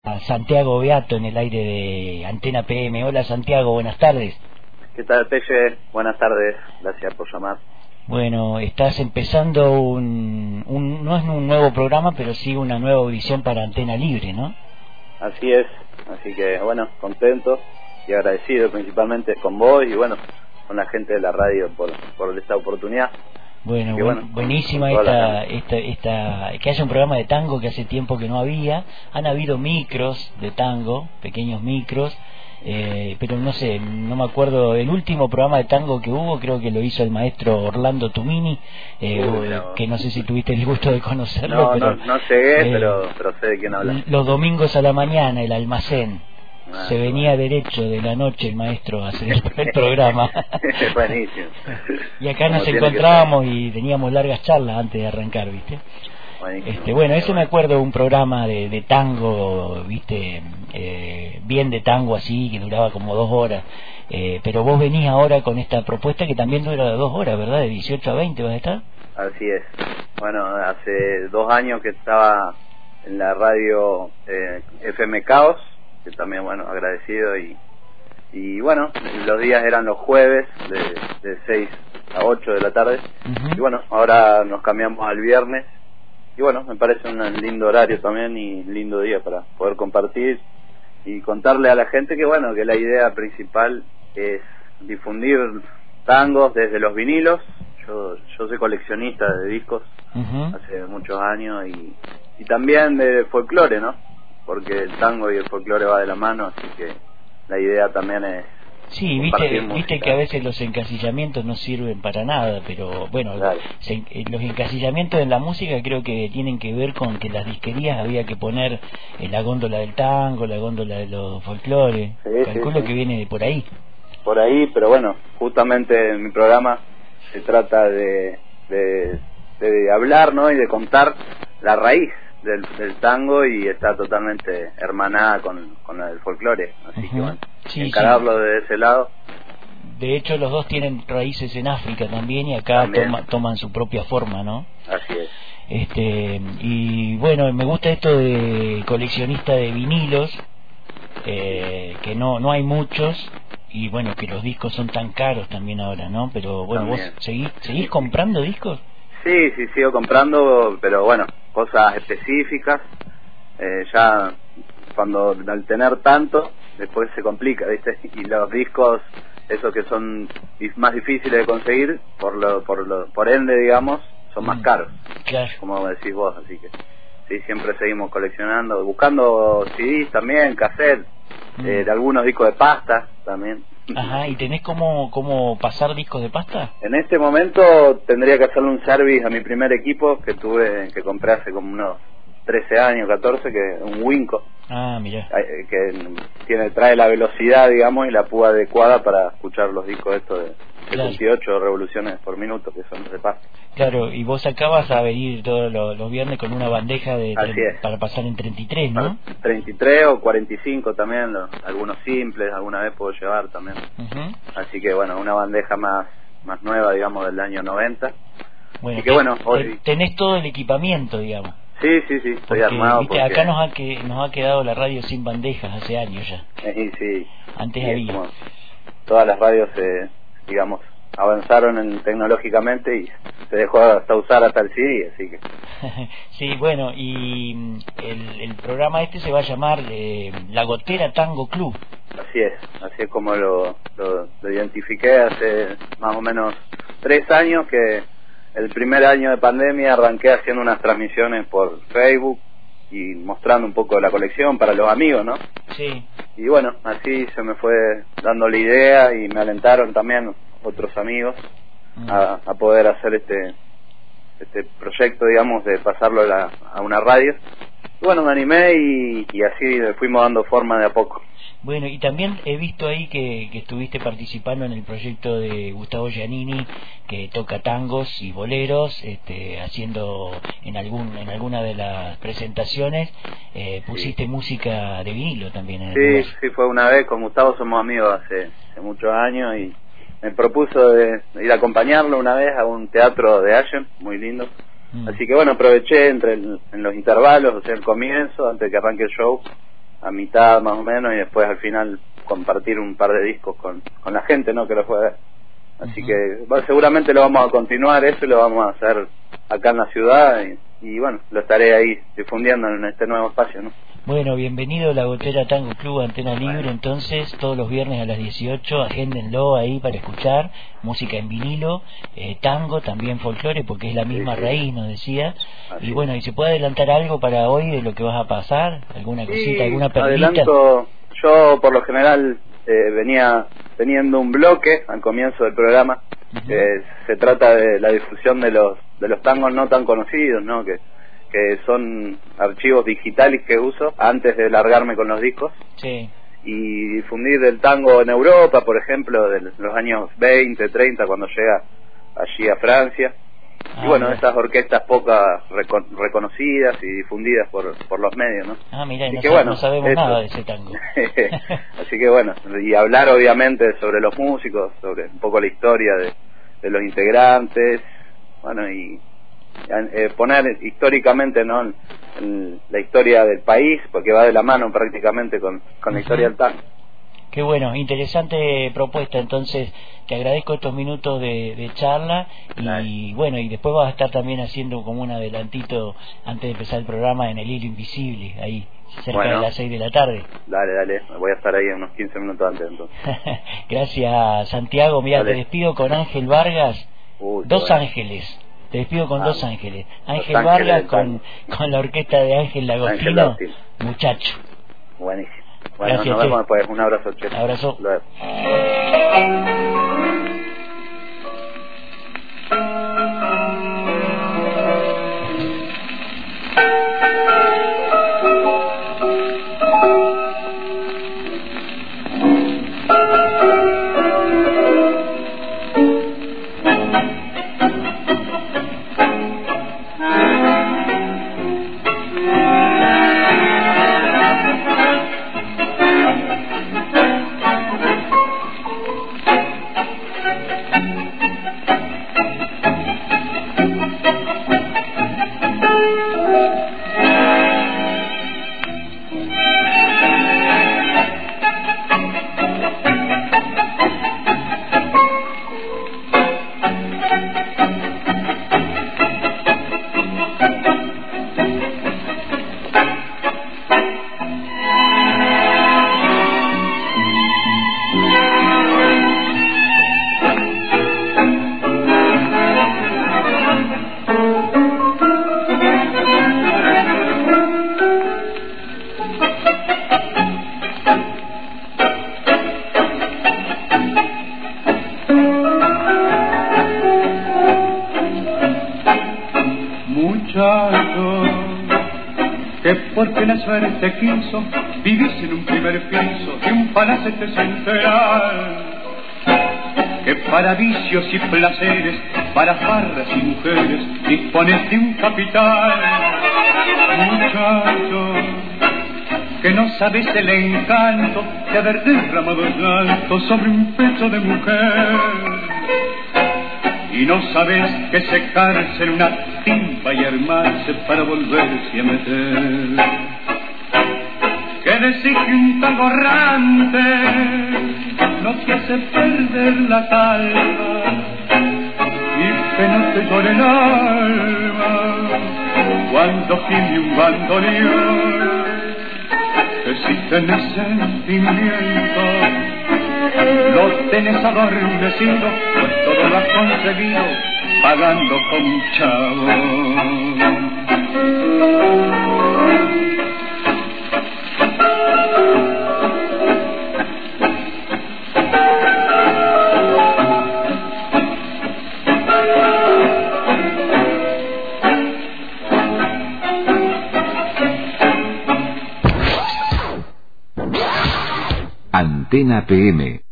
A Santiago Beato en el aire de Antena PM. Hola Santiago, buenas tardes. ¿Qué tal, Pelle? Buenas tardes, gracias por llamar. Bueno, estás empezando no es un nuevo programa, pero sí una nueva audición para Antena Libre, ¿no? Así es, así que bueno, contento y agradecido principalmente con vos y bueno, con la gente de la radio por esta oportunidad. Bueno, buenísima que haya un programa de tango que hace tiempo que no había. Han habido micros de tango, pequeños micros, pero no sé, no me acuerdo. El último programa de tango que hubo creo que lo hizo el maestro Orlando Tumini, que no sé si tuviste el gusto de conocerlo. No llegué, pero sé de quién hablas. Los domingos a la mañana, el Almacén. Se venía derecho de la noche el maestro a hacer el programa. Buenísimo. Y acá nos encontrábamos y teníamos largas charlas antes de arrancar, ¿viste? Bueno, eso me acuerdo de un programa de tango, ¿viste? Bien de tango así, que duraba como 2 horas. Pero vos venís ahora con esta propuesta que también dura 2 horas, ¿verdad? De 18 a 20 vas a estar. Así es. Bueno, hace 2 años que estaba en la radio FM Caos, que también, bueno, agradecido y bueno, los días eran los jueves de 6 a 8 de la tarde. Y bueno, ahora nos cambiamos al viernes y bueno, me parece un lindo horario también y lindo día para poder compartir y contarle a la gente que bueno, que la idea principal es difundir tangos desde los vinilos. Yo soy coleccionista de discos hace muchos años y también de folclore, ¿no? Porque el tango y el folclore va de la mano, así que la idea también es... Sí, viste que a veces los encasillamientos no sirven para nada, pero bueno, claro. Los encasillamientos en la música creo que tienen que ver con que las disquerías había que poner la góndola del tango, la góndola de los folclores. Calculo que viene de por ahí. Por ahí, pero bueno, justamente en mi programa se trata de hablar, ¿no? Y de contar la raíz del tango y está totalmente hermanada con la del folclore, así que bueno, encararlo de ese lado. De hecho los dos tienen raíces en África también y acá toman su propia forma, ¿no? Así es. Y bueno, me gusta esto de coleccionista de vinilos, que no hay muchos y bueno, que los discos son tan caros también ahora, ¿no? Pero bueno, también. ¿Vos seguís comprando discos? Sí, sigo comprando, pero bueno, cosas específicas. Ya cuando al tener tanto, después se complica, ¿viste? Y los discos, esos que son más difíciles de conseguir, por ende, digamos, son más caros, claro. Como decís vos, así que sí, siempre seguimos coleccionando, buscando CDs también, cassette, de algunos discos de pasta también. Ajá, ¿y tenés cómo pasar discos de pasta? En este momento tendría que hacerle un service a mi primer equipo que compré hace como unos 13 años, 14, que es un Winco. Ah, mira. Que trae la velocidad, digamos, y la púa adecuada para escuchar los discos estos de 78 revoluciones por minuto, que son de pasta. Claro, y vos acá vas a venir todos los viernes con una bandeja para pasar en 33, ¿no? 33 o 45 también, algunos simples, alguna vez puedo llevar también. Así que bueno, una bandeja más nueva, digamos, del año 90. Bueno, y que bueno, tenés todo el equipamiento, digamos. Sí, estoy armado. ¿Viste? Acá nos ha quedado la radio sin bandejas hace años ya. Sí. Antes había. Todas las radios, digamos, avanzaron tecnológicamente y se dejó hasta usar hasta el CD, así que... Sí, bueno, y el programa se va a llamar La Gotera Tango Club. Así es como lo identifiqué hace más o menos 3 años, que el primer año de pandemia arranqué haciendo unas transmisiones por Facebook y mostrando un poco la colección para los amigos, ¿no? Sí. Y bueno, así se me fue dando la idea y me alentaron también otros amigos a poder hacer este proyecto, digamos, de pasarlo a una radio. Y bueno, me animé y así le fuimos dando forma de a poco. Bueno, y también he visto ahí que estuviste participando en el proyecto de Gustavo Giannini, que toca tangos y boleros, haciendo en alguna de las presentaciones, pusiste música de vinilo también. Sí, fue una vez, con Gustavo somos amigos hace muchos años y me propuso de ir a acompañarlo una vez a un teatro de Allen, muy lindo. Así que bueno, aproveché en los intervalos, o sea, el comienzo, antes de que arranque el show, a mitad más o menos, y después al final compartir un par de discos con la gente, ¿no?, que lo fue a ver. Así que seguramente lo vamos a continuar, eso lo vamos a hacer acá en la ciudad, y bueno, lo estaré ahí difundiendo en este nuevo espacio, ¿no? Bueno, bienvenido a la Gotera Tango Club, Antena Libre. Entonces, todos los viernes a las 18, agéndenlo ahí para escuchar música en vinilo, tango, también folclore, porque es la misma raíz, nos decía. Así. Y bueno, ¿y se puede adelantar algo para hoy de lo que vas a pasar? ¿Alguna cosita, alguna perlita? Adelanto. Yo, por lo general, venía teniendo un bloque al comienzo del programa. Se trata de la difusión de los tangos no tan conocidos, ¿no?, que son archivos digitales que uso antes de largarme con los discos. Sí. Y difundir el tango en Europa, por ejemplo, de los años 20, 30, cuando llega allí a Francia. Y bueno, esas orquestas pocas reconocidas y difundidas por los medios, ¿no? Mira, no sabemos nada de ese tango. Así que bueno, y hablar obviamente sobre los músicos, sobre un poco la historia de los integrantes, bueno, y poner históricamente, ¿no?, la historia del país, porque va de la mano prácticamente con la historia del tango. Qué bueno, interesante propuesta. Entonces te agradezco estos minutos de charla, y bueno, y después vas a estar también haciendo como un adelantito antes de empezar el programa en el Hilo Invisible, ahí cerca de las 6 de la tarde. Dale, voy a estar ahí unos 15 minutos antes entonces. Gracias, Santiago. Mira, te despido con Ángel Vargas. Dos Ángeles. Te despido con Dos Ángeles. Ángel Vargas con la orquesta de Ángel Lagostino. Muchacho. Buenísimo. Bueno, gracias, nos vemos después. Un abrazo, Che. Abrazo. Porque la suerte quiso vivir en un primer piso de un palacete central, que para vicios y placeres, para farras y mujeres, dispones de un capital. Muchacho, que no sabes el encanto de haber derramado llanto sobre un pecho de mujer, y no sabes que secarse en una timba y armarse para volverse a meter. Que decir que un tango errante no te hace perder la calma, y que no te llore el alma cuando gime un bandoneón. Que si tenés sentimiento lo tenés adormecido, pues todo lo has conseguido pagando con un chavo. Antena PM